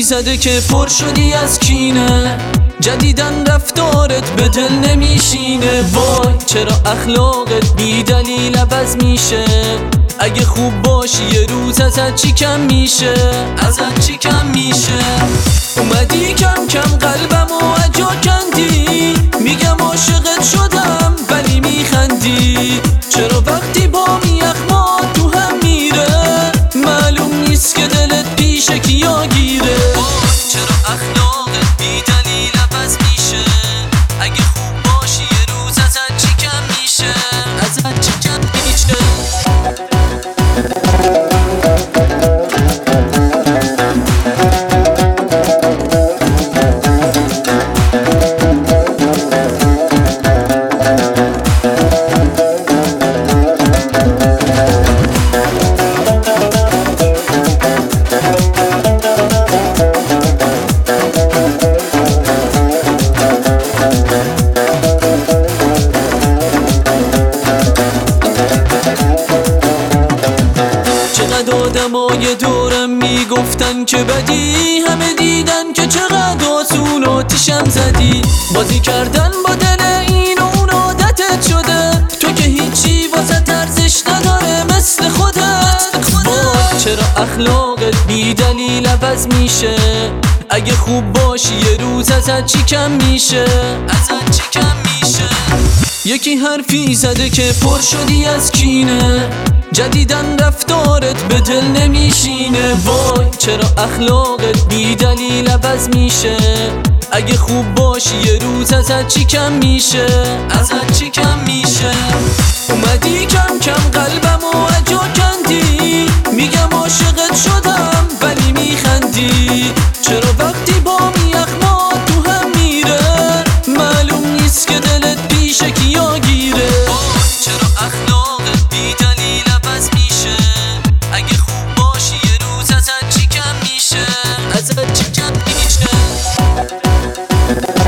زده که پر شدی از کینه، جدیدن رفتارت به دل نمیشینه. وای چرا اخلاقت بی دلیل عوض میشه؟ اگه خوب باشی یه روز ازت چی کم میشه؟ ازت چی کم میشه؟ اومدی کم کم قلبمو اجا کندی، میگم عاشقت شدم ولی میخندی. چرا وقتی با یخمات تو هم میره معلوم نیست که دلت پیش کیا گیره؟ چرا اخلاقت بی دلیل عوض میشه؟ اگه خوب باشی یه روز ازت چی کم میشه؟ ازت چی کم میشه؟ چقدر آدمای دورم میگفتن که بدی، همه دیدن که چقدر آسون آتیشم زدی. بازی کردن با دل این و اون عادتت شده، تو که هیچی واسه ارزش نداره مثل خودت. چرا اخلاقت بی دلیل عوض میشه؟ اگه خوب باشی یه روز ازت چی کم میشه؟ ازت چی کم میشه؟ یکی حرفی زده که پر شدی از کینه، جدیدن رفتارت به دل نمیشینه. وای چرا اخلاقت بی دلیل عوض میشه؟ اگه خوب باشی یه روز ازت چی کم میشه؟ ازت چی کم میشه؟ اومدی کم کم قلبمو اجا کندی، میگم عاشقت شدم ولی میخندی. چرا وقتی با یخمات تو هم میره معلوم نیست که دلت پیش کیا گیره؟ چرا اخلاقت بی دلیل عوض میشه؟ اگه خوب باشی یه روز ازت چی کم میشه؟ ازت چی کم میشه؟